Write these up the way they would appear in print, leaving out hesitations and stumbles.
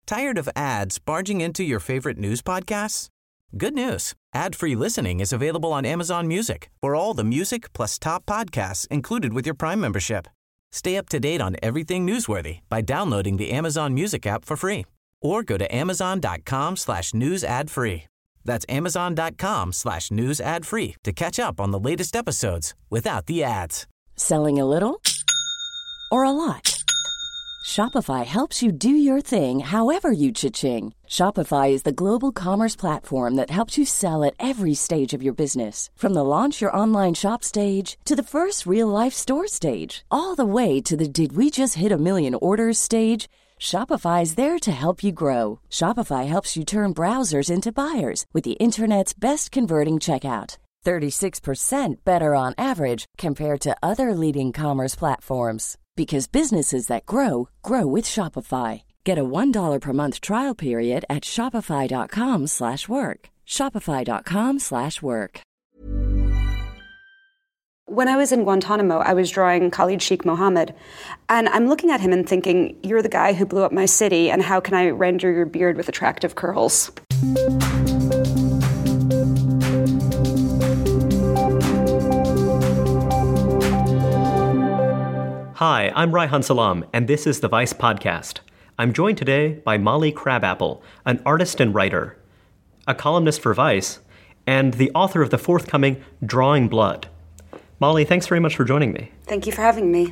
Tired of ads barging into your favorite news podcasts? Good news. Ad-free listening is available on Amazon Music for all the music plus top podcasts included with your Prime membership. Stay up to date on everything newsworthy by downloading the Amazon Music app for free or go to amazon.com/news ad free. That's amazon.com/news ad free to catch up on the latest episodes without the ads. Selling a little or a lot? Shopify helps you do your thing however you cha-ching. Shopify is the global commerce platform that helps you sell at every stage of your business. From the launch your online shop stage to the first real-life store stage, all the way to the did we just hit a million orders stage. Shopify is there to help you grow. Shopify helps you turn browsers into buyers with the internet's best converting checkout. 36% better on average compared to other leading commerce platforms. Because businesses that grow, grow with Shopify. Get a $1 per month trial period at shopify.com/work. Shopify.com/work. When I was in Guantanamo, I was drawing Khalid Sheikh Mohammed, and I'm looking at him and thinking, you're the guy who blew up my city, and how can I render your beard with attractive curls? Hi, I'm Raihan Salam, and this is the Vice Podcast. I'm joined today by Molly Crabapple, an artist and writer, a columnist for Vice, and the author of the forthcoming Drawing Blood. Molly, thanks very much for joining me. Thank you for having me.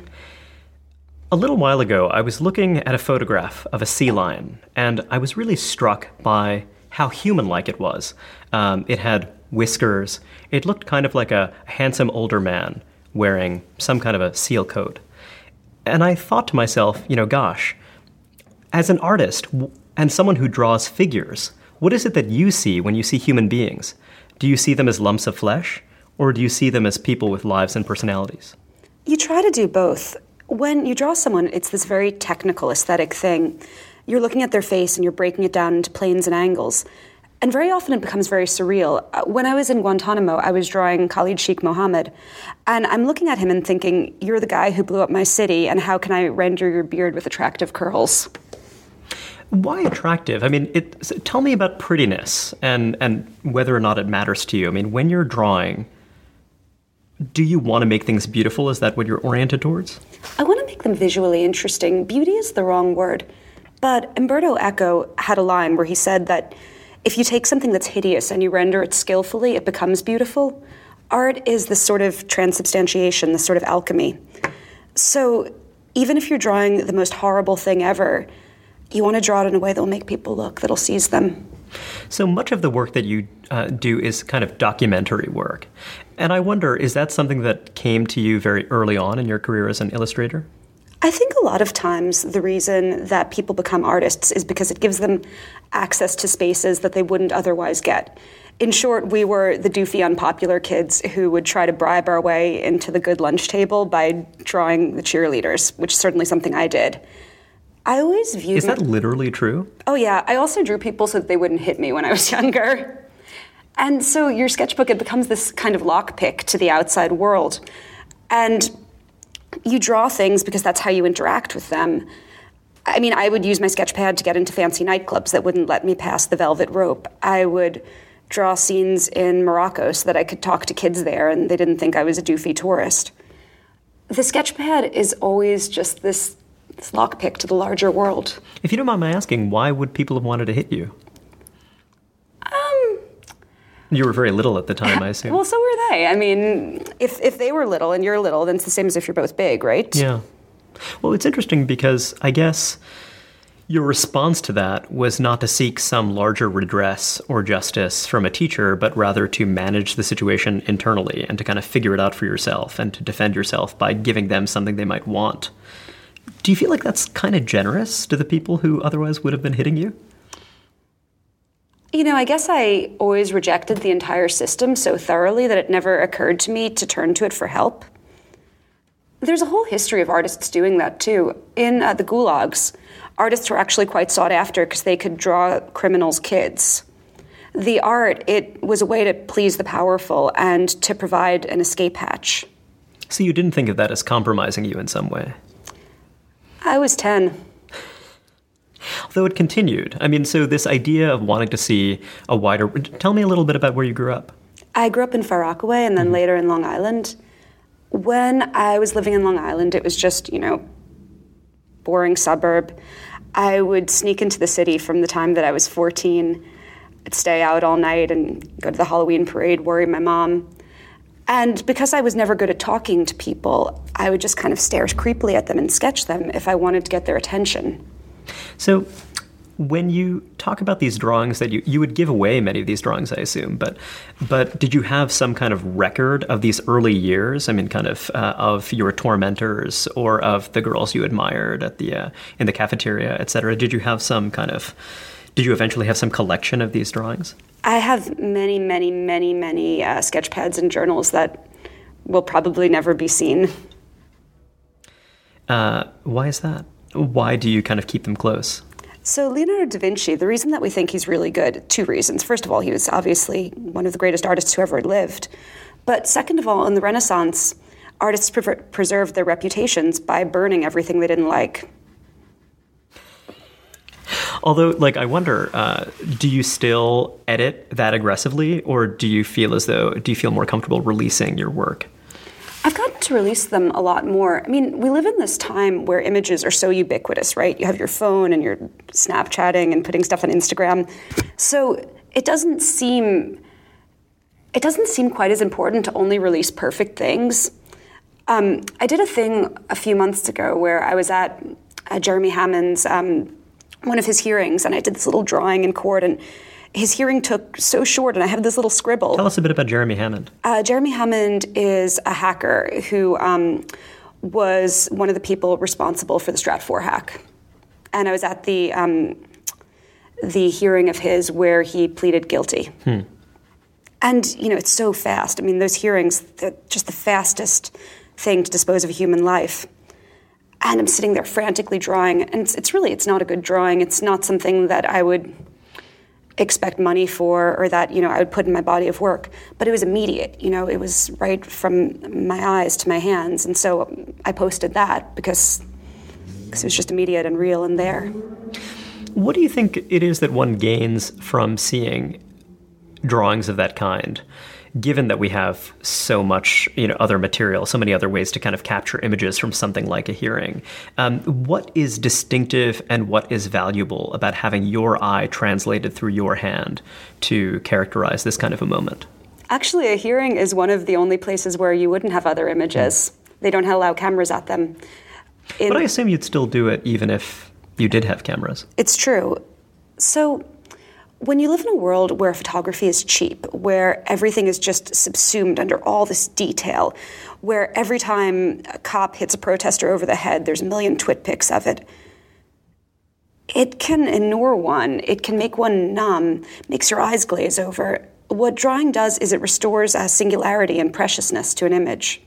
A little while ago, I was looking at a photograph of a sea lion, and I was really struck by how human-like it was. It had whiskers. It looked kind of like a handsome older man wearing some kind of a seal coat. And I thought to myself, gosh, as an artist and someone who draws figures, what is it that you see when you see human beings? Do you see them as lumps of flesh, or do you see them as people with lives and personalities? You try to do both. When you draw someone, it's this very technical, aesthetic thing. You're looking at their face and you're breaking it down into planes and angles. And very often it becomes very surreal. When I was in Guantanamo, I was drawing Khalid Sheikh Mohammed, and I'm looking at him and thinking, you're the guy who blew up my city, and how can I render your beard with attractive curls? Why attractive? I mean, tell me about prettiness and whether or not it matters to you. I mean, when you're drawing, do you want to make things beautiful? Is that what you're oriented towards? I want to make them visually interesting. Beauty is the wrong word. But Umberto Eco had a line where he said that if you take something that's hideous and you render it skillfully, it becomes beautiful. Art is this sort of transubstantiation, this sort of alchemy. So even if you're drawing the most horrible thing ever, you want to draw it in a way that will make people look, that'll seize them. So much of the work that you do is kind of documentary work. And I wonder, is that something that came to you very early on in your career as an illustrator? I think a lot of times the reason that people become artists is because it gives them access to spaces that they wouldn't otherwise get. In short, we were the doofy, unpopular kids who would try to bribe our way into the good lunch table by drawing the cheerleaders, which is certainly something I did. I always viewed... Is that literally true? Oh, yeah. I also drew people so that they wouldn't hit me when I was younger. And so your sketchbook, it becomes this kind of lockpick to the outside world. And you draw things because that's how you interact with them. I mean, I would use my sketch pad to get into fancy nightclubs that wouldn't let me pass the velvet rope. I would draw scenes in Morocco so that I could talk to kids there and they didn't think I was a doofy tourist. The sketch pad is always just this lockpick to the larger world. If you don't mind my asking, why would people have wanted to hit you? You were very little at the time, I assume. Well, so were they. I mean, if they were little and you're little, then it's the same as if you're both big, right? Yeah. Well, it's interesting because I guess your response to that was not to seek some larger redress or justice from a teacher, but rather to manage the situation internally and to kind of figure it out for yourself and to defend yourself by giving them something they might want. Do you feel like that's kind of generous to the people who otherwise would have been hitting you? You know, I guess I always rejected the entire system so thoroughly that it never occurred to me to turn to it for help. There's a whole history of artists doing that, too. In the gulags, artists were actually quite sought after because they could draw criminals' kids. The art, it was a way to please the powerful and to provide an escape hatch. So you didn't think of that as compromising you in some way? I was 10. Though it continued. I mean, so this idea of wanting to see a wider... Tell me a little bit about where you grew up. I grew up in Far Rockaway and then later in Long Island. When I was living in Long Island, it was just, boring suburb. I would sneak into the city from the time that I was 14. I'd stay out all night and go to the Halloween parade, worry my mom. And because I was never good at talking to people, I would just kind of stare creepily at them and sketch them if I wanted to get their attention. So when you talk about these drawings that you would give away many of these drawings, I assume, but did you have some kind of record of these early years? I mean, kind of your tormentors or of the girls you admired at in the cafeteria, et cetera? Did you eventually have some collection of these drawings? I have many, many, many, many sketch pads and journals that will probably never be seen. Why is that? Why do you kind of keep them close? So Leonardo da Vinci, the reason that we think he's really good, two reasons. First of all, he was obviously one of the greatest artists who ever lived. But second of all, in the Renaissance, artists preserved their reputations by burning everything they didn't like. Although, I wonder, do you still edit that aggressively, or do you feel more comfortable releasing your work? I've gotten to release them a lot more. I mean, we live in this time where images are so ubiquitous, right? You have your phone and you're Snapchatting and putting stuff on Instagram. So it doesn't seem quite as important to only release perfect things. I did a thing a few months ago where I was at Jeremy Hammond's one of his hearings, and I did this little drawing in court, and his hearing took so short, and I have this little scribble. Tell us a bit about Jeremy Hammond. Jeremy Hammond is a hacker who was one of the people responsible for the Stratfor hack. And I was at the hearing of his where he pleaded guilty. And, it's so fast. I mean, those hearings, they're just the fastest thing to dispose of a human life. And I'm sitting there frantically drawing, and it's not a good drawing. It's not something that I would expect money for or that, I would put in my body of work. But it was immediate, it was right from my eyes to my hands. And so I posted that because it was just immediate and real and there. What do you think it is that one gains from seeing drawings of that kind, given that we have so much, other material, so many other ways to kind of capture images from something like a hearing? What is distinctive and what is valuable about having your eye translated through your hand to characterize this kind of a moment? Actually, a hearing is one of the only places where you wouldn't have other images. They don't allow cameras at them. But I assume you'd still do it even if you did have cameras. It's true. So when you live in a world where photography is cheap, where everything is just subsumed under all this detail, where every time a cop hits a protester over the head, there's a million twit pics of it, it can inure one. It can make one numb, makes your eyes glaze over. What drawing does is it restores a singularity and preciousness to an image.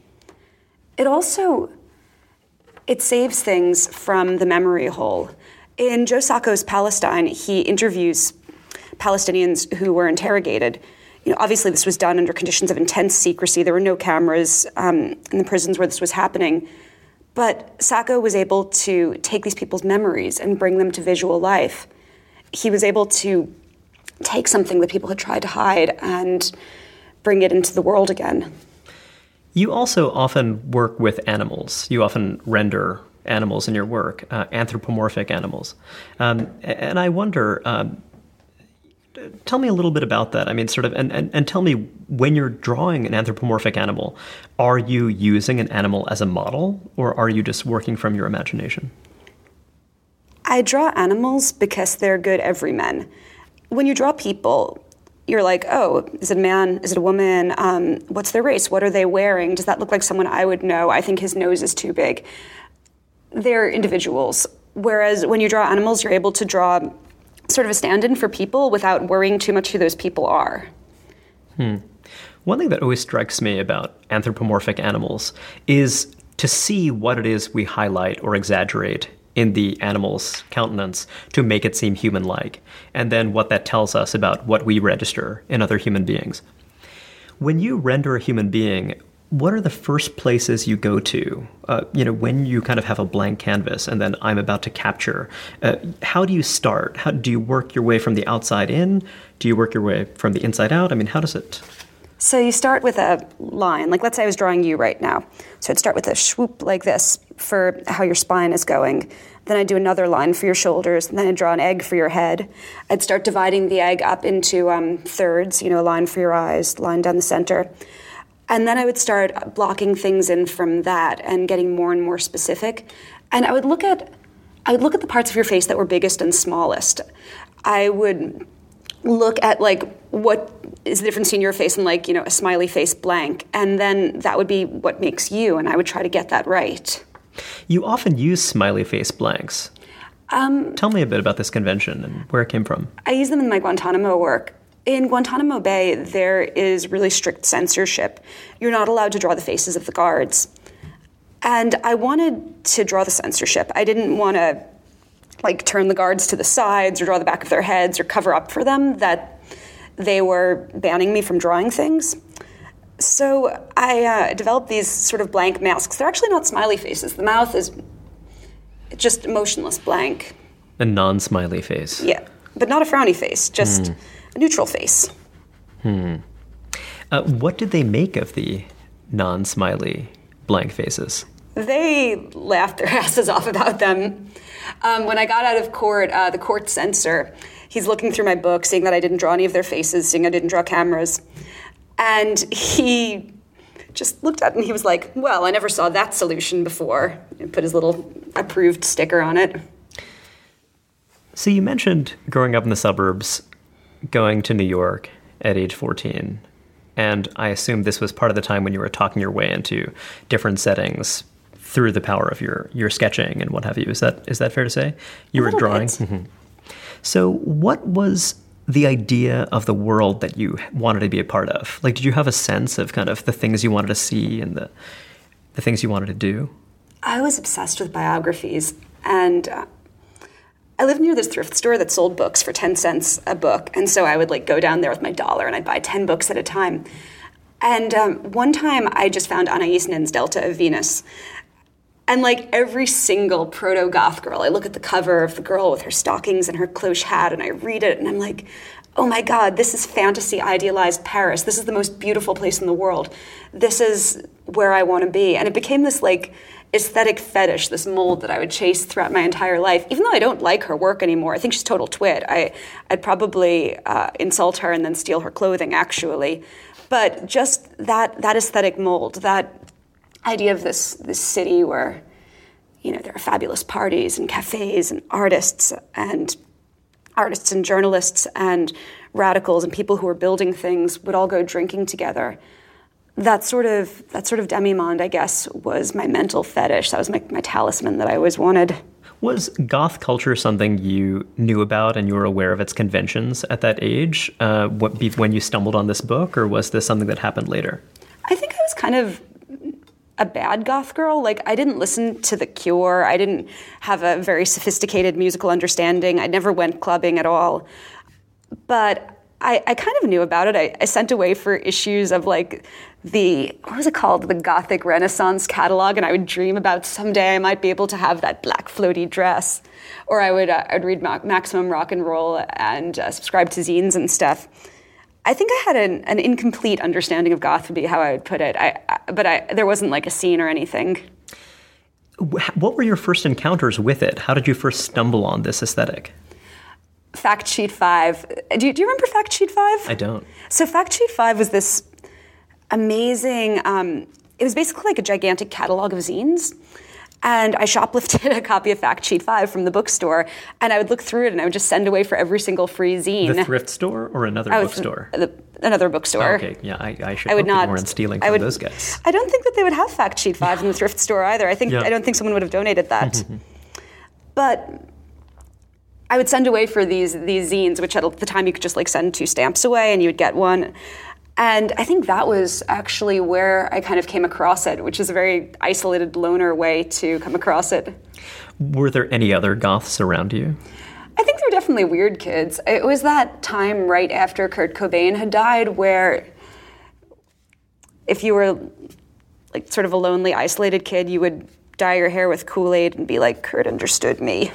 It saves things from the memory hole. In Joe Sacco's Palestine, he interviews Palestinians who were interrogated. Obviously this was done under conditions of intense secrecy. There were no cameras in the prisons where this was happening. But Sacco was able to take these people's memories and bring them to visual life. He was able to take something that people had tried to hide and bring it into the world again. You also often work with animals. You often render animals in your work, anthropomorphic animals. And I wonder, tell me a little bit about that. I mean, and tell me, when you're drawing an anthropomorphic animal, are you using an animal as a model, or are you just working from your imagination? I draw animals because they're good everymen. When you draw people, you're like, oh, is it a man? Is it a woman? What's their race? What are they wearing? Does that look like someone I would know? I think his nose is too big. They're individuals. Whereas when you draw animals, you're able to draw sort of a stand-in for people without worrying too much who those people are. One thing that always strikes me about anthropomorphic animals is to see what it is we highlight or exaggerate in the animal's countenance to make it seem human-like, and then what that tells us about what we register in other human beings. When you render a human being, what are the first places you go to, when you kind of have a blank canvas and then I'm about to capture? How do you start? How do you work your way from the outside in? Do you work your way from the inside out? I mean, how does it? So you start with a line. Like, let's say I was drawing you right now. So I'd start with a swoop like this for how your spine is going. Then I'd do another line for your shoulders. And then I'd draw an egg for your head. I'd start dividing the egg up into thirds, a line for your eyes, line down the center. And then I would start blocking things in from that and getting more and more specific. And I would look at the parts of your face that were biggest and smallest. I would look at what is the difference in your face and a smiley face blank. And then that would be what makes you, and I would try to get that right. You often use smiley face blanks. Tell me a bit about this convention and where it came from. I use them in my Guantanamo work. In Guantanamo Bay, there is really strict censorship. You're not allowed to draw the faces of the guards. And I wanted to draw the censorship. I didn't want to turn the guards to the sides or draw the back of their heads or cover up for them that they were banning me from drawing things. So I developed these sort of blank masks. They're actually not smiley faces. The mouth is just emotionless blank. A non-smiley face. Yeah, but not a frowny face, just a neutral face. What did they make of the non-smiley blank faces? They laughed their asses off about them. When I got out of court, the court censor, he's looking through my book, seeing that I didn't draw any of their faces, seeing I didn't draw cameras. And he just looked at it and he was like, well, I never saw that solution before. And put his little approved sticker on it. So you mentioned growing up in the suburbs, going to New York at age 14. And I assume this was part of the time when you were talking your way into different settings through the power of your sketching and what have you. Is that fair to say? You were drawing? Mm-hmm. So what was the idea of the world that you wanted to be a part of? Did you have a sense of kind of the things you wanted to see and the things you wanted to do? I was obsessed with biographies. And I lived near this thrift store that sold books for 10 cents a book. And so I would go down there with my dollar and I'd buy 10 books at a time. And one time I just found Anais Nin's Delta of Venus. And every single proto-goth girl, I look at the cover of the girl with her stockings and her cloche hat and I read it and I'm like, oh my God, this is fantasy idealized Paris. This is the most beautiful place in the world. This is where I want to be. And it became this aesthetic fetish, this mold that I would chase throughout my entire life. Even though I don't like her work anymore, I think she's total twit. I'd probably insult her and then steal her clothing, actually. But just that aesthetic mold, that idea of this city where, there are fabulous parties and cafes and artists and journalists and radicals and people who are building things would all go drinking together. That sort of demi-monde, I guess, was my mental fetish. That was my talisman that I always wanted. Was goth culture something you knew about and you were aware of its conventions at that age when you stumbled on this book, or was this something that happened later? I think I was kind of a bad goth girl. I didn't listen to The Cure. I didn't have a very sophisticated musical understanding. I never went clubbing at all. But I kind of knew about it. I sent away for issues of what was it called? The Gothic Renaissance catalog, and I would dream about someday I might be able to have that black floaty dress. Or I'd read Maximum Rock and Roll and subscribe to zines and stuff. I think I had an incomplete understanding of goth would be how I would put it. But there wasn't a scene or anything. What were your first encounters with it? How did you first stumble on this aesthetic? Fact Sheet 5. Do you remember Fact Sheet 5? I don't. So Fact Sheet 5 was this amazing, it was basically a gigantic catalog of zines. And I shoplifted a copy of Fact Sheet 5 from the bookstore, and I would look through it, and I would just send away for every single free zine. The thrift store or another bookstore? Another bookstore. Oh, okay, yeah, I should focus more on stealing from those guys. I don't think that they would have Fact Sheet 5 in the thrift store either. I don't think someone would have donated that. But I would send away for these zines, which at the time you could just send 2 stamps away, and you would get one. And I think that was actually where I kind of came across it, which is a very isolated loner way to come across it. Were there any other goths around you? I think there were definitely weird kids. It was that time right after Kurt Cobain had died where if you were like sort of a lonely, isolated kid, you would dye your hair with Kool-Aid and be like, Kurt understood me.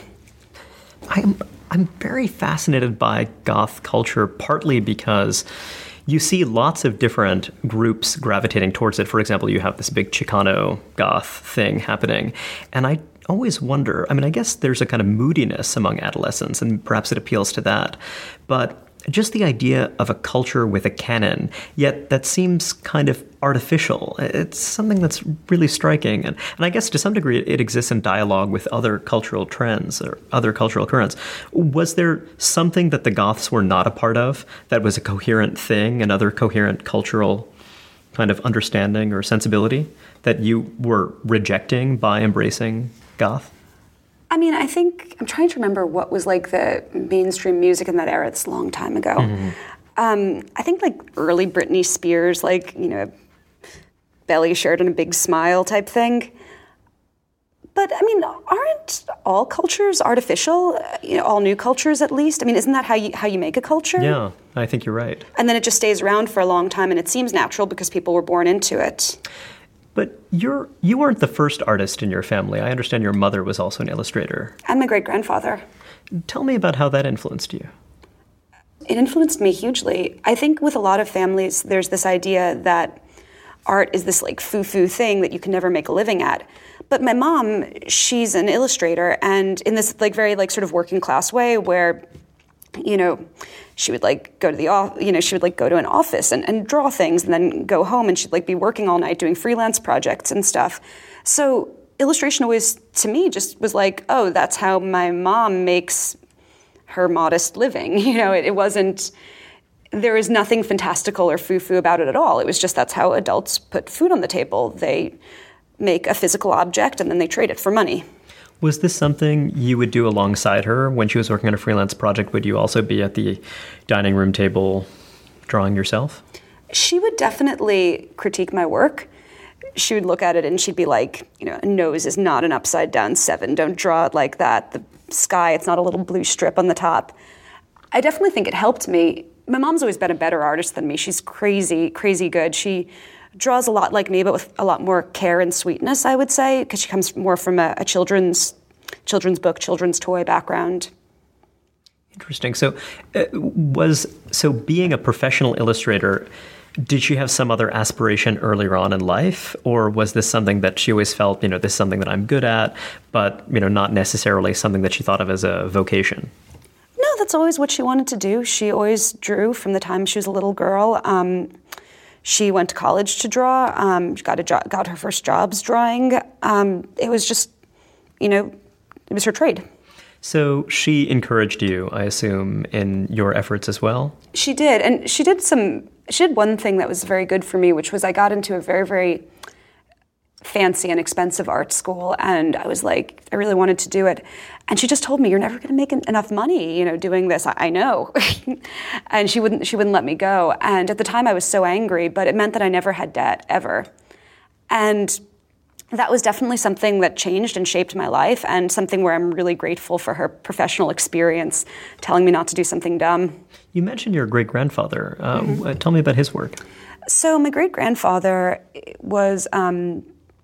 I'm very fascinated by goth culture, partly because you see lots of different groups gravitating towards it. For example, you have this big Chicano goth thing happening. And I always wonder, I guess there's a kind of moodiness among adolescents, and perhaps it appeals to that. But just the idea of a culture with a canon, yet that seems kind of artificial. It's something that's really striking. And I guess to some degree it exists in dialogue with other cultural trends or other cultural currents. Was there something that the Goths were not a part of that was a coherent thing, another coherent cultural kind of understanding or sensibility that you were rejecting by embracing Goth? I think, I'm trying to remember what was like the mainstream music in that era. It's a long time ago. Mm-hmm. I think like early Britney Spears, like, belly shirt and a big smile type thing. But aren't all cultures artificial? All new cultures at least? Isn't that how you make a culture? Yeah, I think you're right. And then it just stays around for a long time and it seems natural because people were born into it. But you weren't the first artist in your family. I understand your mother was also an illustrator. And my great-grandfather. Tell me about how that influenced you. It influenced me hugely. I think with a lot of families, there's this idea that art is this like foo-foo thing that you can never make a living at. But my mom, she's an illustrator, and in this like very like sort of working class way where, she would like go to she would like go to an office and draw things and then go home, and she'd like be working all night doing freelance projects and stuff. So illustration always, to me, just was like, oh, that's how my mom makes her modest living. It wasn't, there was nothing fantastical or foo-foo about it at all. It was just that's how adults put food on the table. They make a physical object and then they trade it for money. Was this something you would do alongside her when she was working on a freelance project? Would you also be at the dining room table drawing yourself? She would definitely critique my work. She would look at it and she'd be like, a nose is not an upside down 7. Don't draw it like that. The sky, it's not a little blue strip on the top. I definitely think it helped me. My mom's always been a better artist than me. She's crazy, crazy good. She draws a lot like me, but with a lot more care and sweetness, I would say, because she comes more from a children's book, children's toy background. Interesting. So being a professional illustrator, did she have some other aspiration earlier on in life? Or was this something that she always felt, this is something that I'm good at, but, not necessarily something that she thought of as a vocation? No, that's always what she wanted to do. She always drew from the time she was a little girl. She went to college to draw. She got her first jobs drawing. It was just, it was her trade. So she encouraged you, I assume, in your efforts as well? She did. And she did one thing that was very good for me, which was I got into a very, very fancy and expensive art school, and I was like, I really wanted to do it. And she just told me, you're never going to make enough money, doing this. I know. And she wouldn't let me go. And at the time I was so angry, but it meant that I never had debt, ever. And that was definitely something that changed and shaped my life, and something where I'm really grateful for her professional experience telling me not to do something dumb. You mentioned your great-grandfather. Tell me about his work. So my great-grandfather was a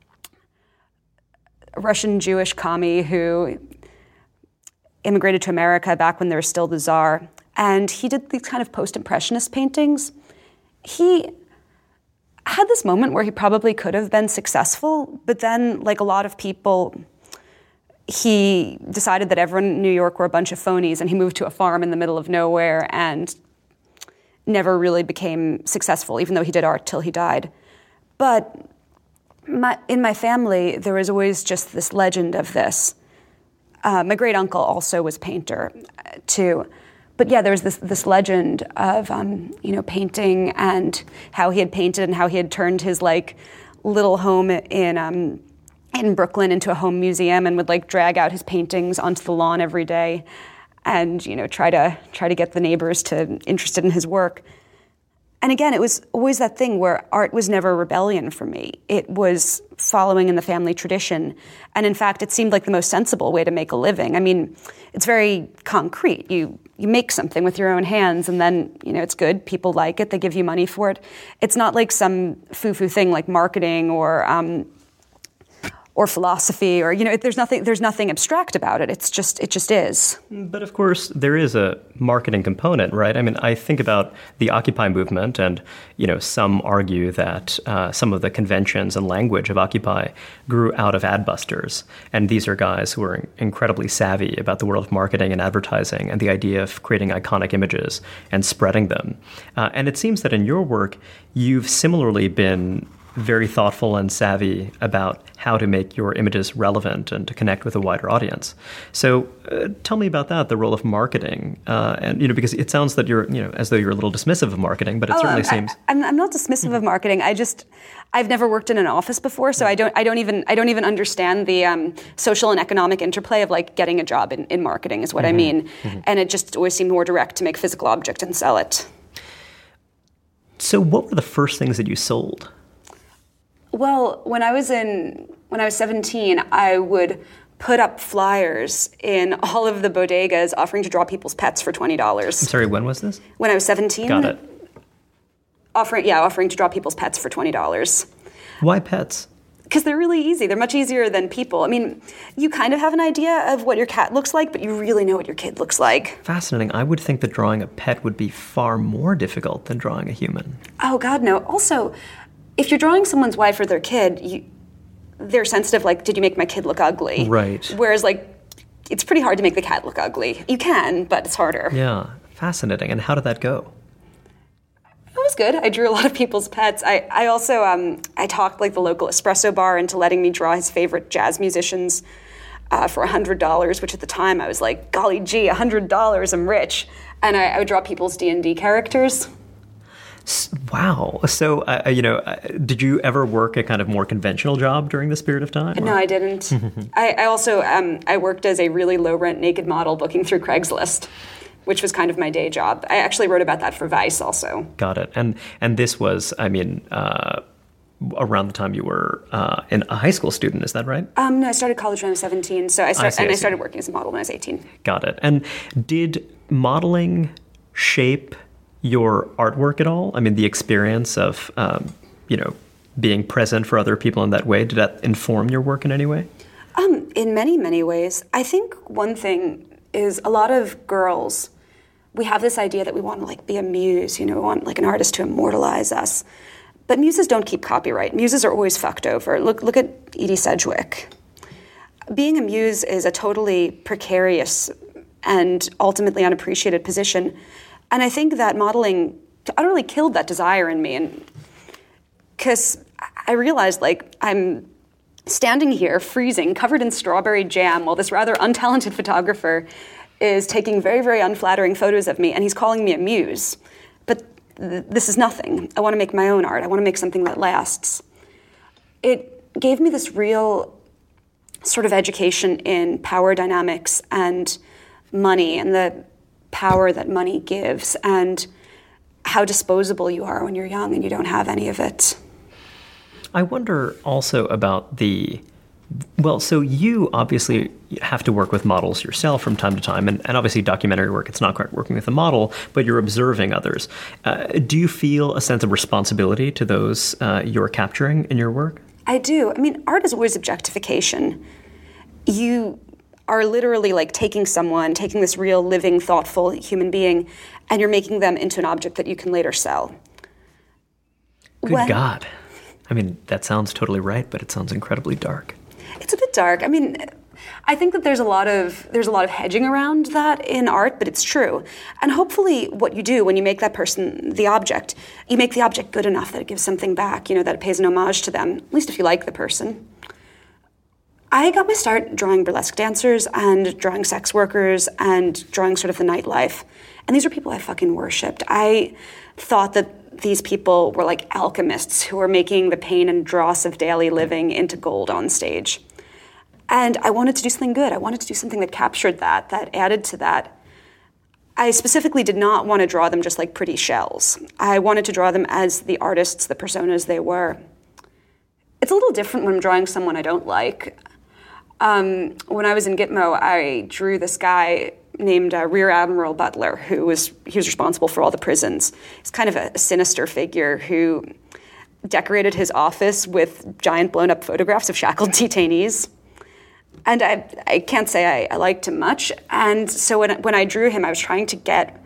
Russian Jewish commie who immigrated to America back when there was still the Tsar. And he did these kind of post-impressionist paintings. He had this moment where he probably could have been successful, but then, like a lot of people, he decided that everyone in New York were a bunch of phonies, and he moved to a farm in the middle of nowhere and never really became successful, even though he did art till he died. But in my family, there was always just this legend of this. My great uncle also was a painter, too. But yeah, there was this legend of painting and how he had painted and how he had turned his like little home in Brooklyn into a home museum, and would like drag out his paintings onto the lawn every day, and try to get the neighbors interested in his work. And again, it was always that thing where art was never rebellion for me. It was following in the family tradition. And in fact, it seemed like the most sensible way to make a living. It's very concrete. You you make something with your own hands, and then, it's good. People like it. They give you money for it. It's not like some foo-foo thing like marketing or philosophy, or there's nothing abstract about it. It just is. But of course, there is a marketing component, right? I mean, I think about the Occupy movement, and some argue that some of the conventions and language of Occupy grew out of Adbusters, and these are guys who are incredibly savvy about the world of marketing and advertising and the idea of creating iconic images and spreading them. And it seems that in your work, you've similarly been very thoughtful and savvy about how to make your images relevant and to connect with a wider audience. So tell me about that, the role of marketing. And, because it sounds that you're, as though you're a little dismissive of marketing, but it certainly seems... I'm not dismissive of marketing. I've never worked in an office before, so I don't even understand the social and economic interplay of like getting a job in marketing is what I mean. And it just always seemed more direct to make a physical object and sell it. So what were the first things that you sold? Well, when I was 17, I would put up flyers in all of the bodegas offering to draw people's pets for $20. I'm sorry, when was this? When I was 17. Got it. Offering to draw people's pets for $20. Why pets? Because they're really easy. They're much easier than people. I mean, you kind of have an idea of what your cat looks like, but you really know what your kid looks like. Fascinating. I would think that drawing a pet would be far more difficult than drawing a human. Oh, God, no. Also, if you're drawing someone's wife or their kid, they're sensitive, like, did you make my kid look ugly? Right. Whereas, like, it's pretty hard to make the cat look ugly. You can, but it's harder. Yeah, fascinating. And how did that go? It was good. I drew a lot of people's pets. I also, I talked, like, the local espresso bar into letting me draw his favorite jazz musicians for $100, which at the time I was like, golly gee, $100, I'm rich. And I would draw people's D&D characters. Wow. So, did you ever work a kind of more conventional job during this period of time? No, I didn't. I also, I worked as a really low-rent naked model booking through Craigslist, which was kind of my day job. I actually wrote about that for Vice also. Got it. And this was, around the time you were a high school student, is that right? No, I started college when I was 17, so I started working as a model when I was 18. Got it. And did modeling shape your artwork at all? I mean, the experience of, being present for other people in that way, did that inform your work in any way? In many, many ways. I think one thing is a lot of girls, we have this idea that we want to like be a muse, we want like an artist to immortalize us. But muses don't keep copyright. Muses are always fucked over. Look at Edie Sedgwick. Being a muse is a totally precarious and ultimately unappreciated position. And I think that modeling utterly killed that desire in me. And because I realized, like, I'm standing here freezing, covered in strawberry jam, while this rather untalented photographer is taking very, very unflattering photos of me, and he's calling me a muse. But this is nothing. I want to make my own art. I want to make something that lasts. It gave me this real sort of education in power dynamics and money and the power that money gives and how disposable you are when you're young and you don't have any of it. I wonder also about so you obviously have to work with models yourself from time to time, and obviously documentary work, it's not quite working with a model, but you're observing others. Do you feel a sense of responsibility to those you're capturing in your work? I do. I mean, art is always objectification. You are literally like taking this real, living, thoughtful human being, and you're making them into an object that you can later sell. Good God. I mean, that sounds totally right, but it sounds incredibly dark. It's a bit dark. I mean, I think that there's a lot of hedging around that in art, but it's true. And hopefully what you do when you make that person the object, you make the object good enough that it gives something back, that it pays an homage to them, at least if you like the person. I got my start drawing burlesque dancers and drawing sex workers and drawing sort of the nightlife. And these are people I fucking worshipped. I thought that these people were like alchemists who were making the pain and dross of daily living into gold on stage. And I wanted to do something good. I wanted to do something that captured that added to that. I specifically did not want to draw them just like pretty shells. I wanted to draw them as the artists, the personas they were. It's a little different when I'm drawing someone I don't like. When I was in Gitmo, I drew this guy named Rear Admiral Butler, he was responsible for all the prisons. He's kind of a sinister figure who decorated his office with giant blown-up photographs of shackled detainees. And I can't say I liked him much. And so when I drew him, I was trying to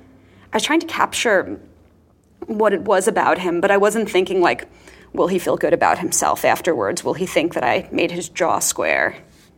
capture what it was about him, but I wasn't thinking like, will he feel good about himself afterwards? Will he think that I made his jaw square?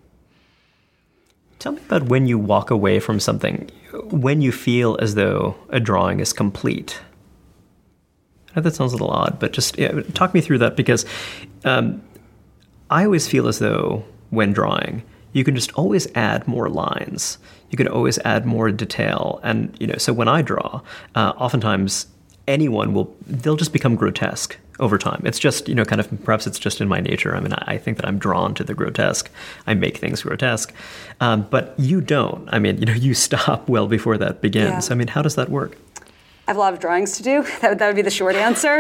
Tell me about when you walk away from something, when you feel as though a drawing is complete. I know that sounds a little odd, but just talk me through that, because I always feel as though when drawing, you can just always add more lines. You can always add more detail. And, so when I draw, oftentimes they'll just become grotesque over time. It's just, kind of, perhaps it's just in my nature. I mean, I think that I'm drawn to the grotesque. I make things grotesque. But you don't. I mean, you stop well before that begins. Yeah. I mean, how does that work? I have a lot of drawings to do. That would be the short answer.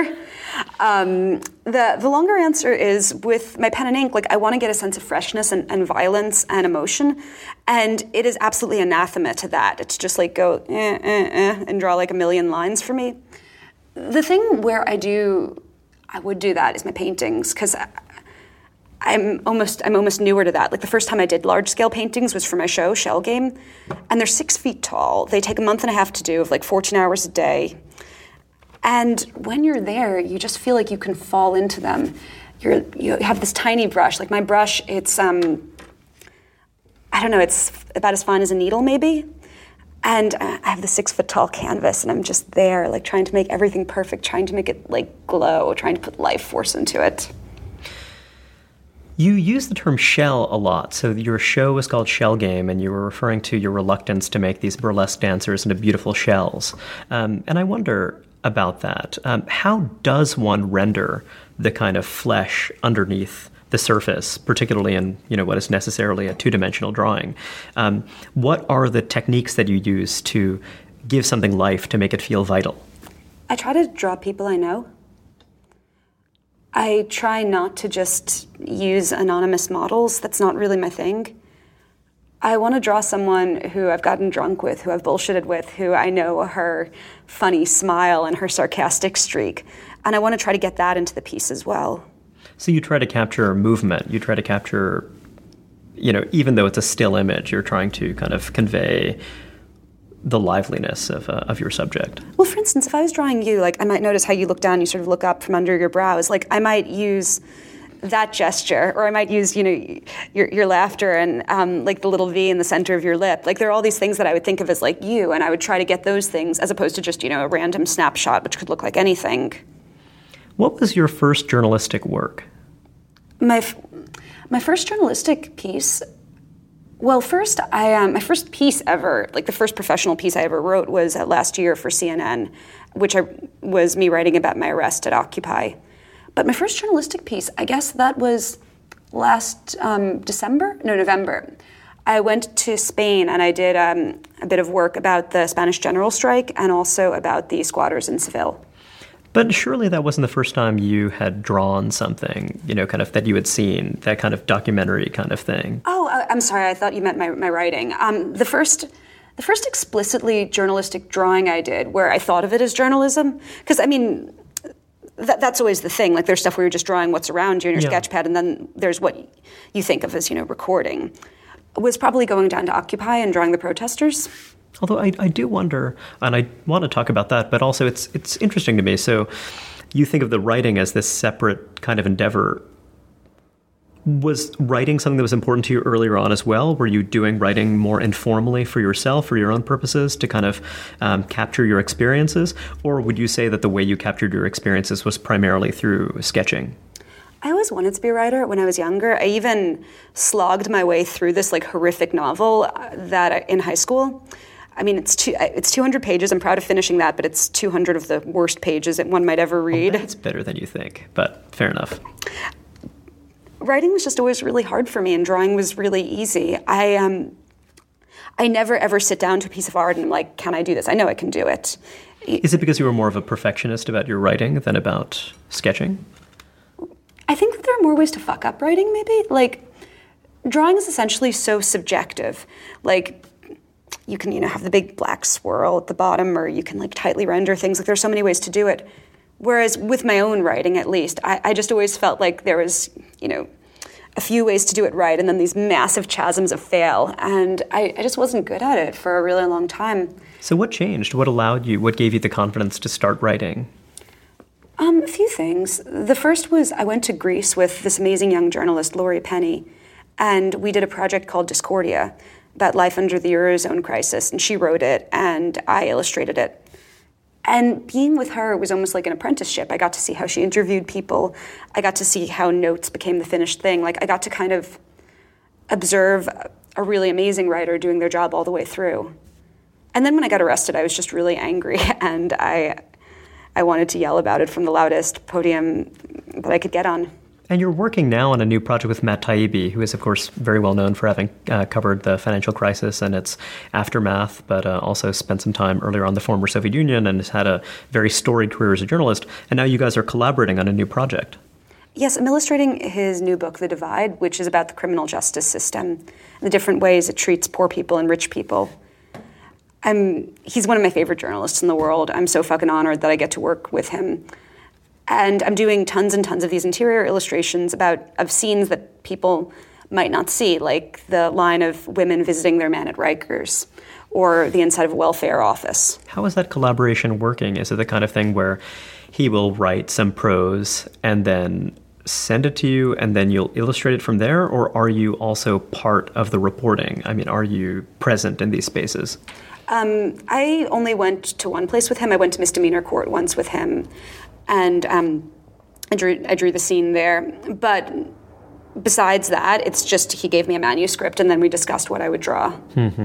The longer answer is, with my pen and ink, like, I want to get a sense of freshness and violence and emotion. And it is absolutely anathema to that. It's just like go and draw like a million lines for me. The thing where I would do that is my paintings, because I'm almost newer to that. Like, the first time I did large scale paintings was for my show, Shell Game, and they're 6 feet tall. They take a month and a half to do, of like 14 hours a day. And when you're there, you just feel like you can fall into them. You have this tiny brush. Like, my brush, it's I don't know, it's about as fine as a needle maybe. And I have the 6 foot tall canvas, and I'm just there, like, trying to make everything perfect, trying to make it like glow, trying to put life force into it. You use the term shell a lot. So your show was called Shell Game, and you were referring to your reluctance to make these burlesque dancers into beautiful shells. And I wonder about that. How does one render the kind of flesh underneath the surface, particularly in what is necessarily a two-dimensional drawing? What are the techniques that you use to give something life, to make it feel vital? I try to draw people I know. I try not to just use anonymous models. That's not really my thing. I want to draw someone who I've gotten drunk with, who I've bullshitted with, who I know her funny smile and her sarcastic streak. And I want to try to get that into the piece as well. So you try to capture movement. You try to capture, even though it's a still image, you're trying to kind of convey the liveliness of your subject. Well, for instance, if I was drawing you, like, I might notice how you look down, you sort of look up from under your brows. Like, I might use that gesture, or I might use, your laughter and like the little V in the center of your lip. Like, there are all these things that I would think of as like you, and I would try to get those things as opposed to just, a random snapshot, which could look like anything. What was your first journalistic work? My first journalistic piece. Well, first, my first piece ever, like the first professional piece I ever wrote, was last year for CNN, which was me writing about my arrest at Occupy. But my first journalistic piece, I guess that was last November. I went to Spain and I did a bit of work about the Spanish general strike and also about the squatters in Seville. But surely that wasn't the first time you had drawn something, kind of that you had seen, that kind of documentary kind of thing. Oh, I'm sorry. I thought you meant my writing. The first explicitly journalistic drawing I did, where I thought of it as journalism, because, I mean, that's always the thing. Like, there's stuff where you're just drawing what's around you in your sketch pad, and then there's what you think of as, recording. Was probably going down to Occupy and drawing the protesters. Although I do wonder, and I want to talk about that, but also it's interesting to me. So you think of the writing as this separate kind of endeavor. Was writing something that was important to you earlier on as well? Were you doing writing more informally for yourself, for your own purposes, to kind of capture your experiences? Or would you say that the way you captured your experiences was primarily through sketching? I always wanted to be a writer when I was younger. I even slogged my way through this like horrific novel in high school. I mean, it's 200 pages. I'm proud of finishing that, but it's 200 of the worst pages that one might ever read. It's better than you think, but fair enough. Writing was just always really hard for me, and drawing was really easy. I never ever sit down to a piece of art and I'm like, can I do this? I know I can do it. Is it because you were more of a perfectionist about your writing than about sketching? I think that there are more ways to fuck up writing, maybe. Like, drawing is essentially so subjective. Like, you can, have the big black swirl at the bottom, or you can like tightly render things. Like there's so many ways to do it. Whereas with my own writing, at least, I just always felt like there was, a few ways to do it right, and then these massive chasms of fail. And I just wasn't good at it for a really long time. So what changed? What gave you the confidence to start writing? A few things. The first was I went to Greece with this amazing young journalist, Laurie Penny, and we did a project called Discordia about life under the Eurozone crisis, and she wrote it, and I illustrated it. And being with her was almost like an apprenticeship. I got to see how she interviewed people. I got to see how notes became the finished thing. Like, I got to kind of observe a really amazing writer doing their job all the way through. And then when I got arrested, I was just really angry, and I wanted to yell about it from the loudest podium that I could get on. And you're working now on a new project with Matt Taibbi, who is, of course, very well known for having covered the financial crisis and its aftermath, but also spent some time earlier on the former Soviet Union and has had a very storied career as a journalist. And now you guys are collaborating on a new project. Yes, I'm illustrating his new book, The Divide, which is about the criminal justice system and the different ways it treats poor people and rich people. He's one of my favorite journalists in the world. I'm so fucking honored that I get to work with him. And I'm doing tons and tons of these interior illustrations of scenes that people might not see, like the line of women visiting their man at Rikers, or the inside of a welfare office. How is that collaboration working? Is it the kind of thing where he will write some prose and then send it to you, and then you'll illustrate it from there? Or are you also part of the reporting? I mean, are you present in these spaces? I only went to one place with him. I went to Misdemeanor Court once with him. And I drew the scene there. But besides that, it's just he gave me a manuscript, and then we discussed what I would draw.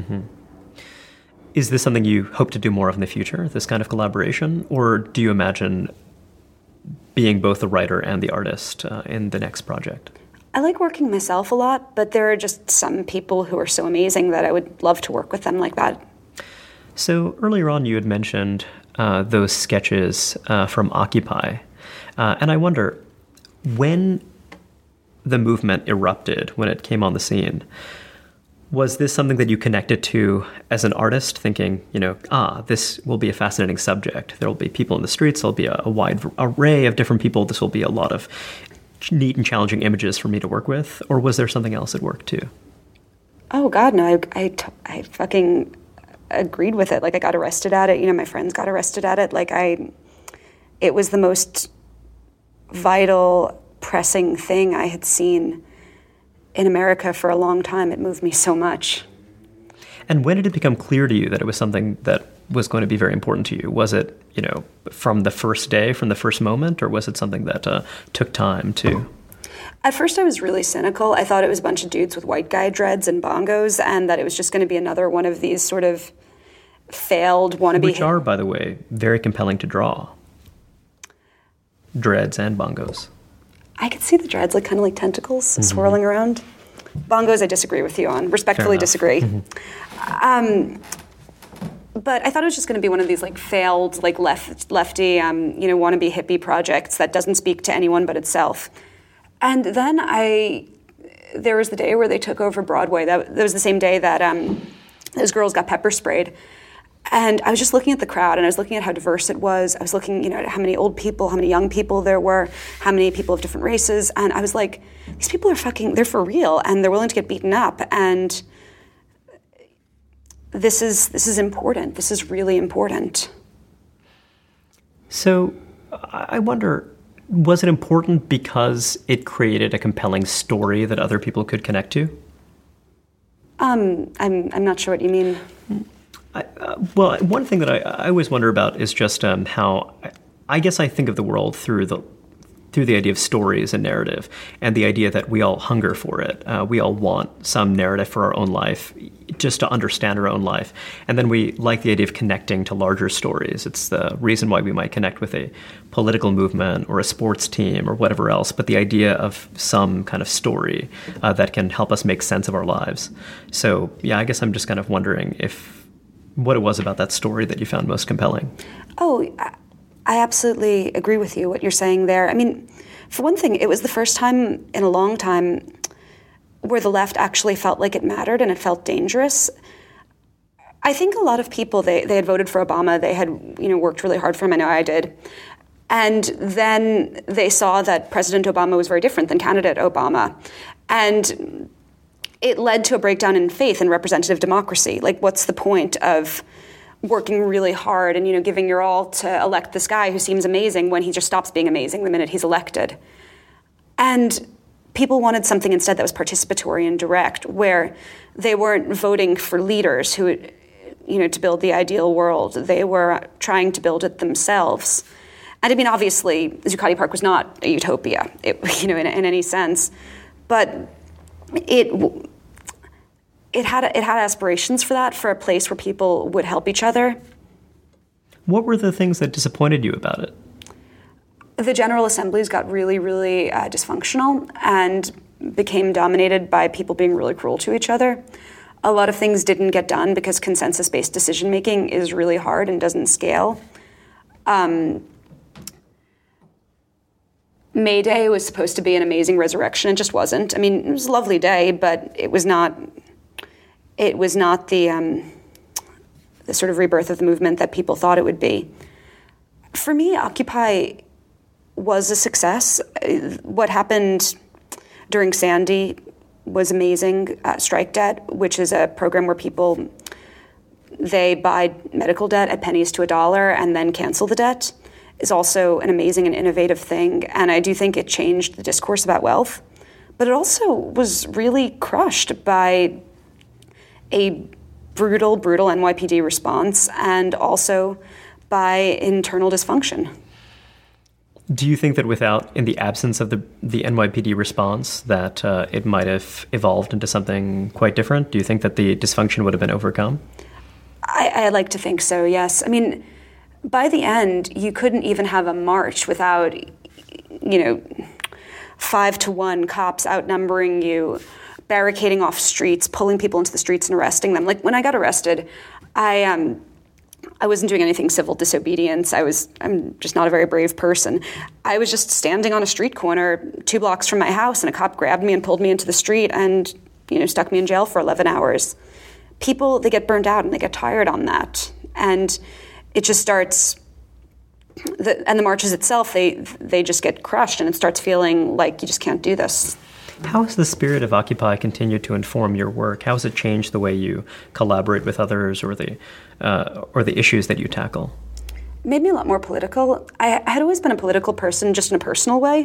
Is this something you hope to do more of in the future, this kind of collaboration? Or do you imagine being both the writer and the artist in the next project? I like working myself a lot, but there are just some people who are so amazing that I would love to work with them like that. So earlier on, you had mentioned those sketches from Occupy. And I wonder, when the movement erupted, when it came on the scene, was this something that you connected to as an artist, thinking, this will be a fascinating subject. There will be people in the streets. There'll be a wide array of different people. This will be a lot of neat and challenging images for me to work with. Or was there something else at work too? Oh, God, no. I fucking agreed with it. Like, I got arrested at it. My friends got arrested at it. Like, it was the most vital, pressing thing I had seen in America for a long time. It moved me so much. And when did it become clear to you that it was something that was going to be very important to you? Was it, from the first day, from the first moment, or was it something that took time to? At first, I was really cynical. I thought it was a bunch of dudes with white guy dreads and bongos, and that it was just going to be another one of these sort of failed wannabe... Which are, by the way, very compelling to draw. Dreads and bongos. I could see the dreads, kind of like tentacles swirling around. Bongos, I disagree with you on. Respectfully disagree. But I thought it was just going to be one of these failed, lefty, wannabe hippie projects that doesn't speak to anyone but itself. And then there was the day where they took over Broadway. That was the same day that those girls got pepper sprayed. And I was just looking at the crowd, and I was looking at how diverse it was. I was looking, at how many old people, how many young people there were, how many people of different races. And I was like, these people are they're for real, and they're willing to get beaten up. And this is important. This is really important. So I wonder, was it important because it created a compelling story that other people could connect to? I'm not sure what you mean. Well, one thing that I always wonder about is just how I guess I think of the world through the idea of stories and narrative, and the idea that we all hunger for it. We all want some narrative for our own life, just to understand our own life. And then we like the idea of connecting to larger stories. It's the reason why we might connect with a political movement or a sports team or whatever else, but the idea of some kind of story that can help us make sense of our lives. So, yeah, I guess I'm just kind of wondering what it was about that story that you found most compelling. Oh, I absolutely agree with you, what you're saying there. I mean, for one thing, it was the first time in a long time where the left actually felt like it mattered and it felt dangerous. I think a lot of people, they had voted for Obama. They had, worked really hard for him. I know I did. And then they saw that President Obama was very different than candidate Obama. And it led to a breakdown in faith in representative democracy. Like, what's the point of working really hard and, giving your all to elect this guy who seems amazing when he just stops being amazing the minute he's elected? And people wanted something instead that was participatory and direct, where they weren't voting for leaders who, to build the ideal world. They were trying to build it themselves. And I mean, obviously, Zuccotti Park was not a utopia, in any sense, but it had aspirations for that, for a place where people would help each other. What were the things that disappointed you about it? The General Assemblies got really, really dysfunctional and became dominated by people being really cruel to each other. A lot of things didn't get done because consensus-based decision-making is really hard and doesn't scale. May Day was supposed to be an amazing resurrection. It just wasn't. I mean, it was a lovely day, but it was not the sort of rebirth of the movement that people thought it would be. For me, Occupy was a success. What happened during Sandy was amazing. Strike Debt, which is a program where people, they buy medical debt at pennies to $1 and then cancel the debt, is also an amazing and innovative thing. And I do think it changed the discourse about wealth. But it also was really crushed by a brutal NYPD response and also by internal dysfunction. Do you think that in the absence of the NYPD response, that it might have evolved into something quite different? Do you think that the dysfunction would have been overcome? I like to think so, yes. I mean, by the end, you couldn't even have a march without, 5-to-1 cops outnumbering you, barricading off streets, pulling people into the streets and arresting them. Like, when I got arrested, I wasn't doing anything civil disobedience. I'm just not a very brave person. I was just standing on a street corner 2 blocks from my house, and a cop grabbed me and pulled me into the street and, stuck me in jail for 11 hours. People, they get burned out and they get tired on that. And it just starts, and the marches itself, they just get crushed, and it starts feeling like you just can't do this. How has the spirit of Occupy continued to inform your work? How has it changed the way you collaborate with others or the issues that you tackle? It made me a lot more political. I had always been a political person, just in a personal way.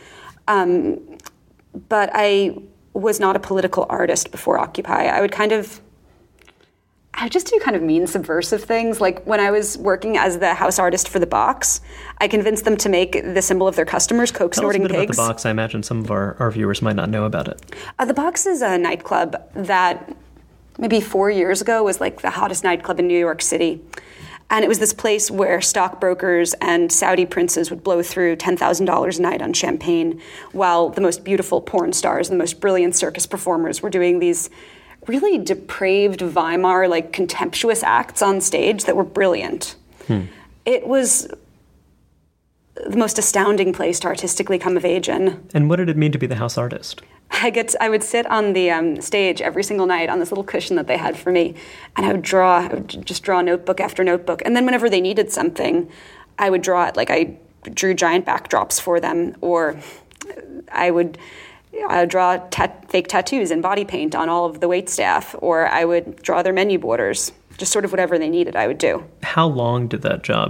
But I was not a political artist before Occupy. I would just do kind of mean, subversive things. Like, when I was working as the house artist for The Box, I convinced them to make the symbol of their customers, Coke snorting pigs. Tell us a bit about The Box. I imagine some of our viewers might not know about it. The Box is a nightclub that maybe 4 years ago was like the hottest nightclub in New York City. And it was this place where stockbrokers and Saudi princes would blow through $10,000 a night on champagne, while the most beautiful porn stars and the most brilliant circus performers were doing these really depraved Weimar, contemptuous acts on stage that were brilliant. It was the most astounding place to artistically come of age in. And what did it mean to be the house artist? I would sit on the stage every single night on this little cushion that they had for me, and I would just draw notebook after notebook. And then whenever they needed something, I would draw it. Like, I drew giant backdrops for them, or I would draw fake tattoos and body paint on all of the waitstaff, or I would draw their menu borders. Just sort of whatever they needed, I would do. How long was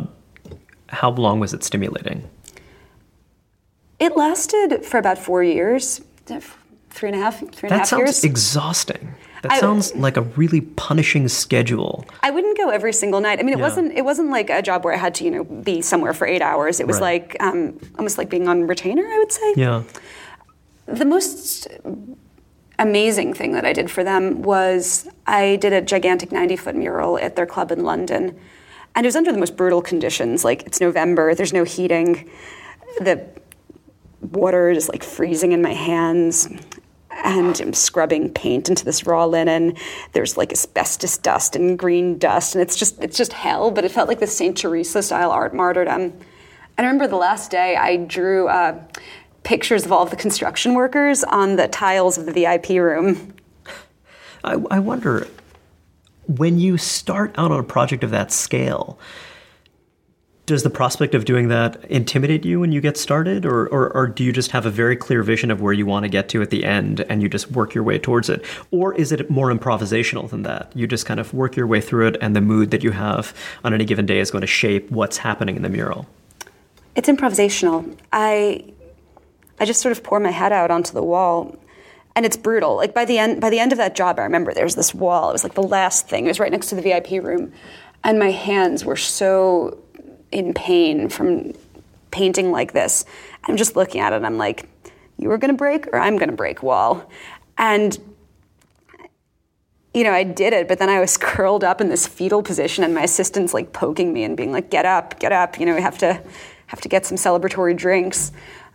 it stimulating? It lasted for about 4 years, 3.5 years. That sounds exhausting. That sounds like a really punishing schedule. I wouldn't go every single night. I mean, it wasn't like a job where I had to, be somewhere for 8 hours. It was right. Almost like being on retainer, I would say. Yeah. The most amazing thing that I did for them was I did a gigantic 90-foot mural at their club in London. And it was under the most brutal conditions. Like, it's November, there's no heating. The water is freezing in my hands. And I'm scrubbing paint into this raw linen. There's asbestos dust and green dust. And it's just hell, but it felt like this St. Teresa-style art martyrdom. And I remember the last day I drew pictures of all of the construction workers on the tiles of the VIP room. I wonder, When you start out on a project of that scale, does the prospect of doing that intimidate you when you get started? Or do you just have a very clear vision of where you want to get to at the end and you just work your way towards it? Or is it more improvisational than that? You just kind of work your way through it and the mood that you have on any given day is going to shape what's happening in the mural? It's improvisational. I just sort of pour my head out onto the wall. And it's brutal. Like by the end of that job, I remember there was this wall. It was like the last thing. It was right next to the VIP room. And my hands were so in pain from painting like this. I'm just looking at it and I'm like, you were going to break or I'm going to break wall. And, you know, I did it, but then I was curled up in this fetal position and my assistant's like poking me and being like, get up, you know, we have to get some celebratory drinks.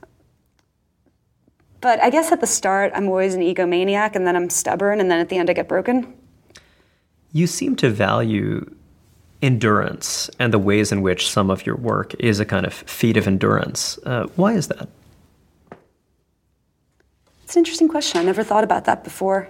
But I guess at the start, I'm always an egomaniac and then I'm stubborn and then at the end I get broken. You seem to value endurance and the ways in which some of your work is a kind of feat of endurance. Why is that? It's an interesting question. I never thought about that before.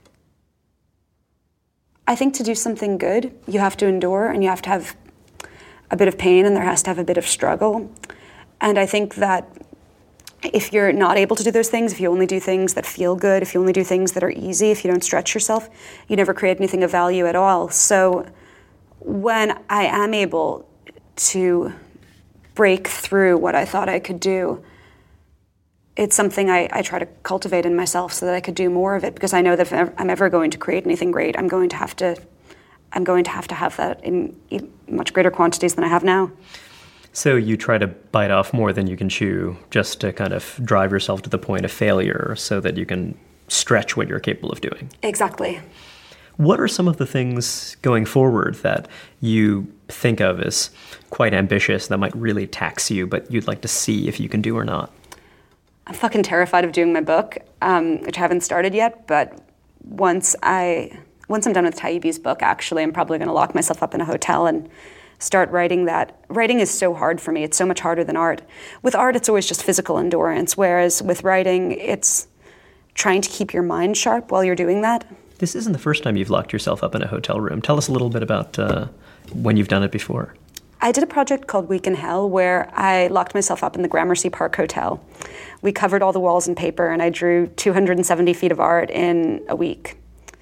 I think to do something good, you have to endure and you have to have a bit of pain and there has to have a bit of struggle. And I think that if you're not able to do those things, if you only do things that feel good, if you only do things that are easy, if you don't stretch yourself, you never create anything of value at all. So when I am able to break through what I thought I could do, it's something I try to cultivate in myself so that I could do more of it, because I know that if I'm ever going to create anything great, I'm going to have to have that in much greater quantities than I have now. So you try to bite off more than you can chew just to kind of drive yourself to the point of failure so that you can stretch what you're capable of doing. Exactly. What are some of the things going forward that you think of as quite ambitious that might really tax you, but you'd like to see if you can do or not? I'm fucking terrified of doing my book, which I haven't started yet, but once I'm done with Taibbi's book, actually, I'm probably going to lock myself up in a hotel and start writing that. Writing is so hard for me. It's so much harder than art. With art, it's always just physical endurance, whereas with writing, it's trying to keep your mind sharp while you're doing that. This isn't the first time you've locked yourself up in a hotel room. Tell us a little bit about when you've done it before. I did a project called Week in Hell where I locked myself up in the Gramercy Park Hotel. We covered all the walls in paper and I drew 270 feet of art in a week.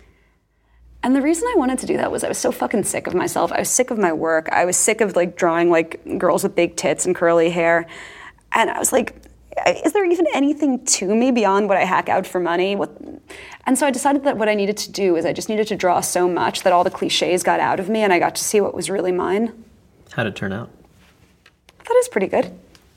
And the reason I wanted to do that was I was so fucking sick of myself. I was sick of my work. I was sick of like drawing like girls with big tits and curly hair. And I was like, is there even anything to me beyond what I hack out for money? And so I decided that what I needed to do is I just needed to draw so much that all the cliches got out of me and I got to see what was really mine. How'd it turn out? That is pretty good.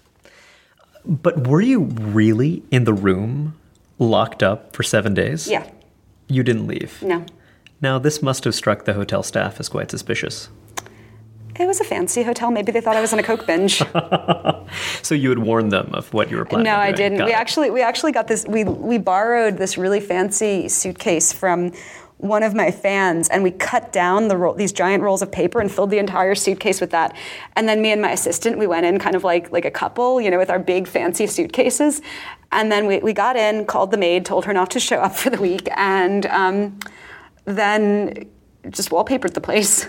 But were you really in the room locked up for 7 days? Yeah. You didn't leave? No. Now, this must have struck the hotel staff as quite suspicious. It was a fancy hotel. Maybe they thought I was on a coke binge. So you had warned them of what you were planning on doing? No, I didn't. We actually got this. We borrowed this really fancy suitcase from one of my fans, and we cut down these giant rolls of paper and filled the entire suitcase with that. And then me and my assistant, we went in kind of like a couple, you know, with our big fancy suitcases. And then we got in, called the maid, told her not to show up for the week, and then just wallpapered the place.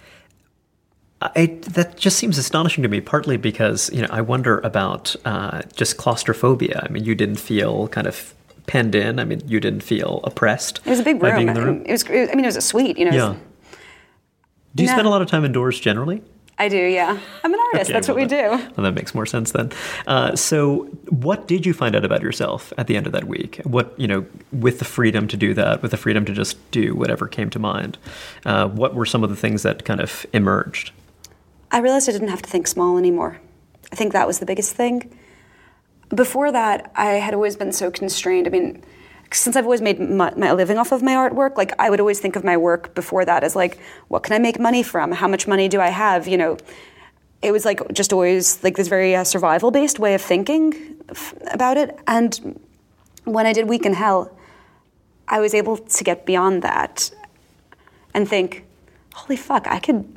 That just seems astonishing to me, partly because, you know, I wonder about just claustrophobia. I mean, you didn't feel kind of penned in. I mean, you didn't feel oppressed. It was a big room. Being in the room. It was a suite, you know. Yeah. Do you spend a lot of time indoors generally? I do, yeah. I'm an artist. Okay, that's what we do. Well, that makes more sense then. So what did you find out about yourself at the end of that week? What, you know, with the freedom to do that, with the freedom to just do whatever came to mind, what were some of the things that kind of emerged? I realized I didn't have to think small anymore. I think that was the biggest thing. Before that, I had always been so constrained. I mean, since I've always made my living off of my artwork, like I would always think of my work before that as like, what can I make money from? How much money do I have? You know, it was like just always like this very survival-based way of thinking about it. And when I did Week in Hell, I was able to get beyond that and think, holy fuck, I could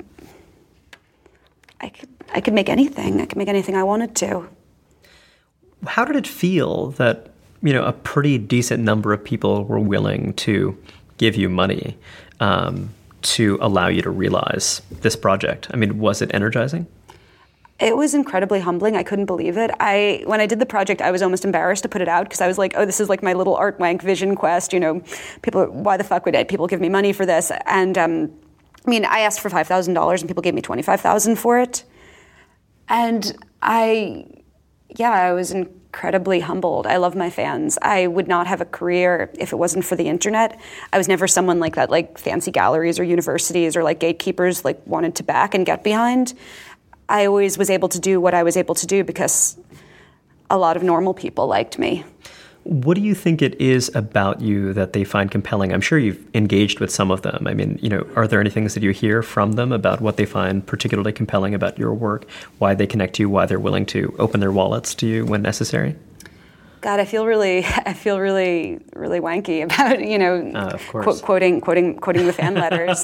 make anything. I could make anything I wanted to. How did it feel that, you know, a pretty decent number of people were willing to give you money to allow you to realize this project? I mean, was it energizing? It was incredibly humbling. I couldn't believe it. When I did the project, I was almost embarrassed to put it out because I was like, oh, this is like my little art wank vision quest. People, why the fuck would people give me money for this? And I asked for $5,000 and people gave me $25,000 for it. And I was incredibly humbled. I love my fans. I would not have a career if it wasn't for the internet. I was never someone like that, like fancy galleries or universities or like gatekeepers like wanted to back and get behind. I always was able to do what I was able to do because a lot of normal people liked me. What do you think it is about you that they find compelling? I'm sure you've engaged with some of them. I mean, are there any things that you hear from them about what they find particularly compelling about your work, why they connect to you, why they're willing to open their wallets to you when necessary? God, I feel really wanky about of course. quoting the fan letters.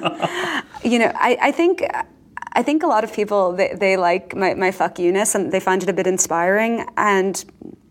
I think a lot of people they like my fuck you-ness and they find it a bit inspiring. And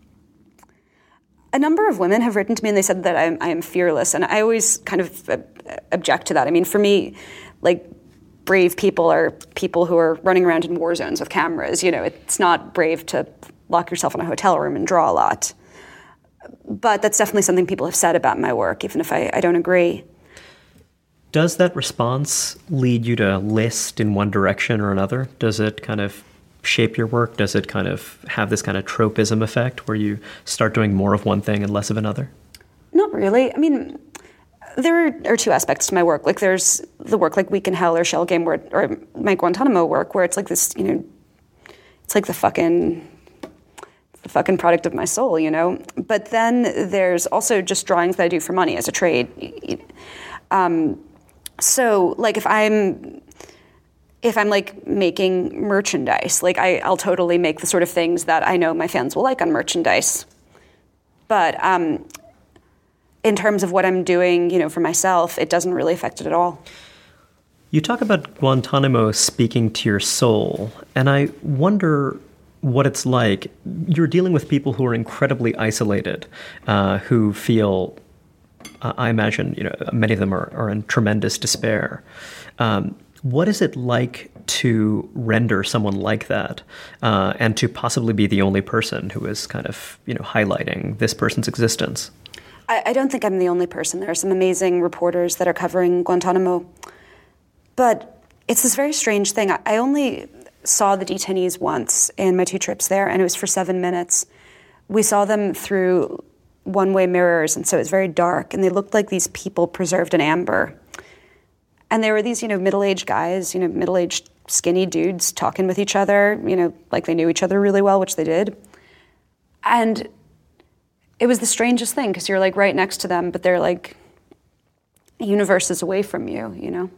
a number of women have written to me and they said that I am fearless, and I always kind of object to that. I mean, for me, like, brave people are people who are running around in war zones with cameras. It's not brave to lock yourself in a hotel room and draw a lot. But that's definitely something people have said about my work, even if I don't agree. Does that response lead you to list in one direction or another? Does it kind of shape your work? Does it kind of have this kind of tropism effect where you start doing more of one thing and less of another? Not really. I mean, there are two aspects to my work. Like, there's the work like Week in Hell or Shell Game, or my Guantanamo work, where it's like this, it's like the fucking product of my soul, But then there's also just drawings that I do for money as a trade. So, like, if I'm like making merchandise, like I'll totally make the sort of things that I know my fans will like on merchandise. But in terms of what I'm doing, for myself, it doesn't really affect it at all. You talk about Guantanamo speaking to your soul, and I wonder what it's like. You're dealing with people who are incredibly isolated, who feel, I imagine, many of them are in tremendous despair. What is it like to render someone like that, and to possibly be the only person who is kind of, highlighting this person's existence? I don't think I'm the only person. There are some amazing reporters that are covering Guantanamo. But it's this very strange thing. I only saw the detainees once in my 2 trips there, and it was for 7 minutes. We saw them through one-way mirrors, and so it was very dark, and they looked like these people preserved in amber. And there were these, middle-aged guys, middle-aged skinny dudes talking with each other, like they knew each other really well, which they did. And it was the strangest thing, because you're like right next to them, but they're like universes away from you,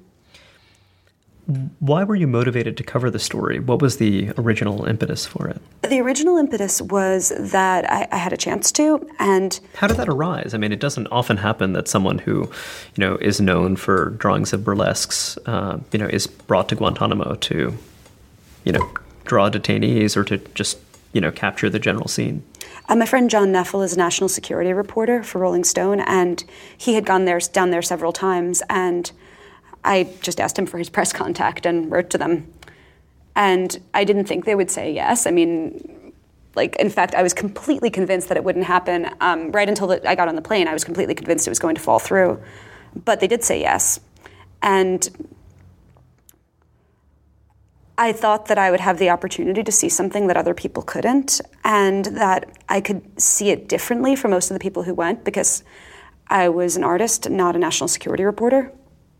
Why were you motivated to cover the story? What was the original impetus for it? The original impetus was that I had a chance to, and... How did that arise? I mean, it doesn't often happen that someone who, is known for drawings of burlesques, is brought to Guantanamo to, draw detainees or to just, capture the general scene. My friend John Neffel is a national security reporter for Rolling Stone, and he had down there several times, and I just asked him for his press contact and wrote to them. And I didn't think they would say yes. I mean, in fact, I was completely convinced that it wouldn't happen. Right until I got on the plane, I was completely convinced it was going to fall through. But they did say yes. And I thought that I would have the opportunity to see something that other people couldn't, and that I could see it differently from most of the people who went, because I was an artist, not a national security reporter.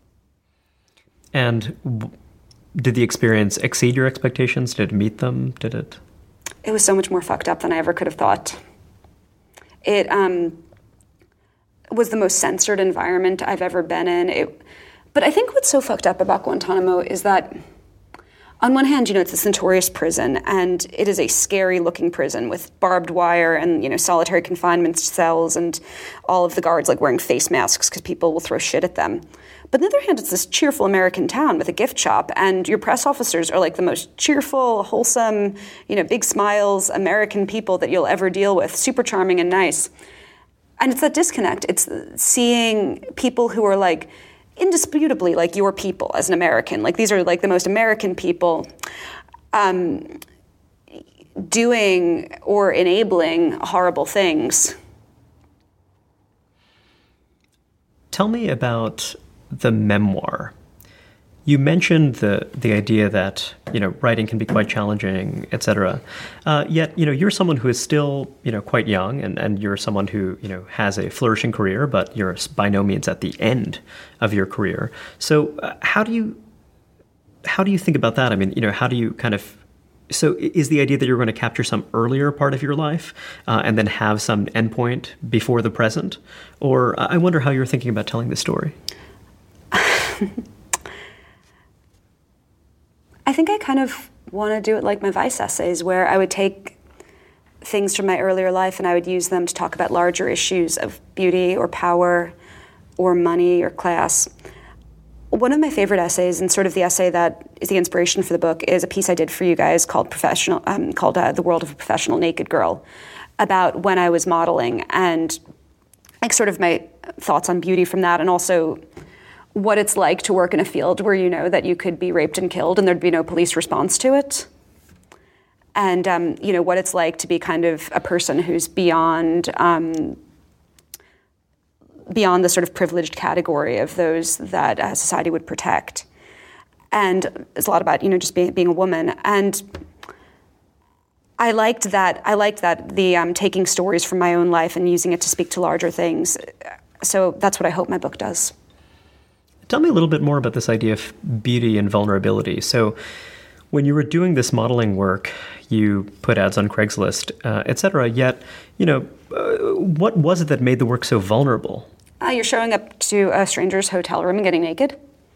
And did the experience exceed your expectations? Did it meet them? Did it? It was so much more fucked up than I ever could have thought. It was the most censored environment I've ever been in. But I think what's so fucked up about Guantanamo is that, on one hand, it's this notorious prison, and it is a scary-looking prison with barbed wire and, solitary confinement cells, and all of the guards, wearing face masks because people will throw shit at them. But on the other hand, it's this cheerful American town with a gift shop, and your press officers are the most cheerful, wholesome, big smiles, American people that you'll ever deal with, super charming and nice. And it's that disconnect. It's seeing people who are indisputably like your people as an American. Like these are like the most American people doing or enabling horrible things. Tell me about the memoir. You mentioned the idea that, writing can be quite challenging, etc. Yet, you're someone who is still, quite young, and you're someone who, has a flourishing career, but you're by no means at the end of your career. So how do you think about that? I mean, how do you so is the idea that you're going to capture some earlier part of your life and then have some endpoint before the present? Or I wonder how you're thinking about telling this story. I think I kind of want to do it like my Vice essays, where I would take things from my earlier life and I would use them to talk about larger issues of beauty or power or money or class. One of my favorite essays, and sort of the essay that is the inspiration for the book, is a piece I did for you guys called The World of a Professional Naked Girl, about when I was modeling and like sort of my thoughts on beauty from that, and also what it's like to work in a field where you know that you could be raped and killed and there'd be no police response to it. And, what it's like to be kind of a person who's beyond the sort of privileged category of those that society would protect. And it's a lot about, just being a woman. And I liked that the taking stories from my own life and using it to speak to larger things. So that's what I hope my book does. Tell me a little bit more about this idea of beauty and vulnerability. So when you were doing this modeling work, you put ads on Craigslist, et cetera, yet, what was it that made the work so vulnerable? You're showing up to a stranger's hotel room and getting naked.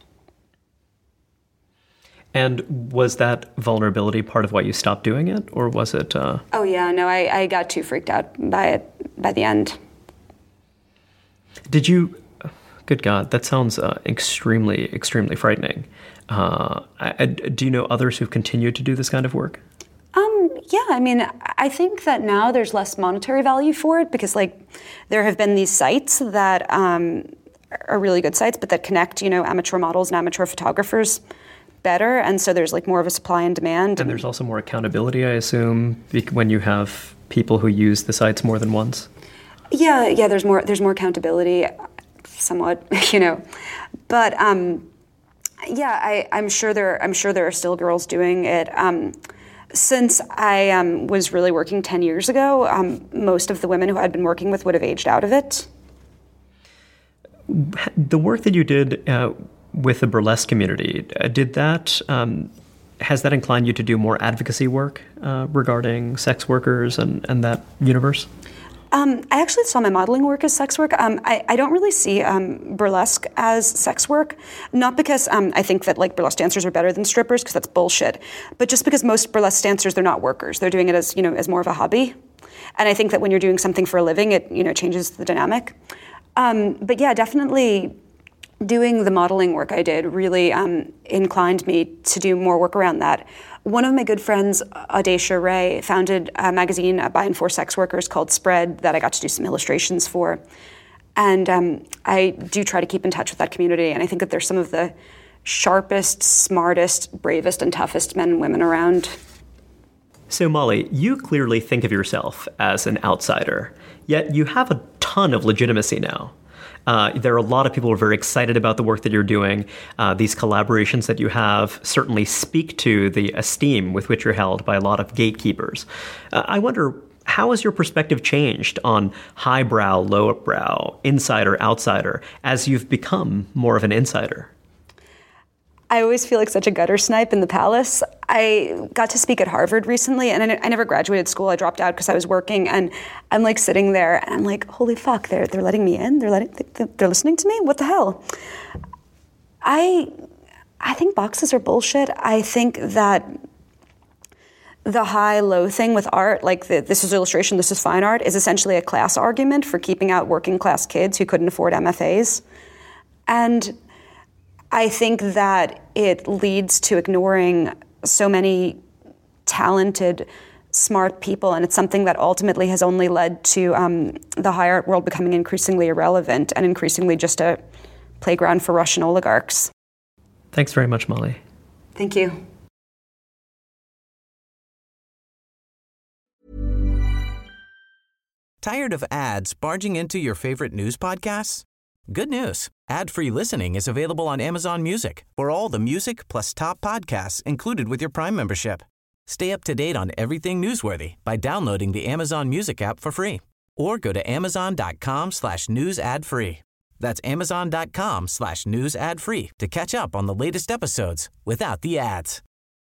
And was that vulnerability part of why you stopped doing it, or was it... Oh, yeah, no, I got too freaked out by it by the end. Did you... Good God, that sounds extremely, extremely frightening. Do you know others who've continued to do this kind of work? Yeah, I mean, I think that now there's less monetary value for it because, there have been these sites that are really good sites, but that connect, amateur models and amateur photographers better, and so there's, more of a supply and demand. And there's also more accountability, I assume, when you have people who use the sites more than once? Yeah, there's more accountability. Somewhat, but I'm sure there are still girls doing it. Since I was really working 10 years ago, most of the women who I'd been working with would have aged out of it. The work that you did with the burlesque community, has that inclined you to do more advocacy work regarding sex workers and that universe? I actually saw my modeling work as sex work. I don't really see burlesque as sex work, not because I think that burlesque dancers are better than strippers, because that's bullshit, but just because most burlesque dancers, they're not workers. They're doing it as, as more of a hobby. And I think that when you're doing something for a living, it, changes the dynamic. But yeah, definitely doing the modeling work I did really inclined me to do more work around that. One of my good friends, Audacia Ray, founded a magazine by and for sex workers called Spread that I got to do some illustrations for. And I do try to keep in touch with that community, and I think that they're some of the sharpest, smartest, bravest, and toughest men and women around. So, Molly, you clearly think of yourself as an outsider, yet you have a ton of legitimacy now. There are a lot of people who are very excited about the work that you're doing. These collaborations that you have certainly speak to the esteem with which you're held by a lot of gatekeepers. I wonder, how has your perspective changed on highbrow, lowbrow, insider, outsider, as you've become more of an insider? I always feel like such a gutter snipe in the palace. I got to speak at Harvard recently, and I never graduated school. I dropped out because I was working, and I'm sitting there, and I'm like, holy fuck, they're letting me in? They're listening to me? What the hell? I think boxes are bullshit. I think that the high-low thing with art, this is illustration, this is fine art, is essentially a class argument for keeping out working-class kids who couldn't afford MFAs. And I think that it leads to ignoring so many talented, smart people, and it's something that ultimately has only led to the high art world becoming increasingly irrelevant and increasingly just a playground for Russian oligarchs. Thanks very much, Molly. Thank you. Tired of ads barging into your favorite news podcasts? Good news. Ad-free listening is available on Amazon Music for all the music plus top podcasts included with your Prime membership. Stay up to date on everything newsworthy by downloading the Amazon Music app for free or go to amazon.com/news ad free. That's amazon.com/news ad free to catch up on the latest episodes without the ads.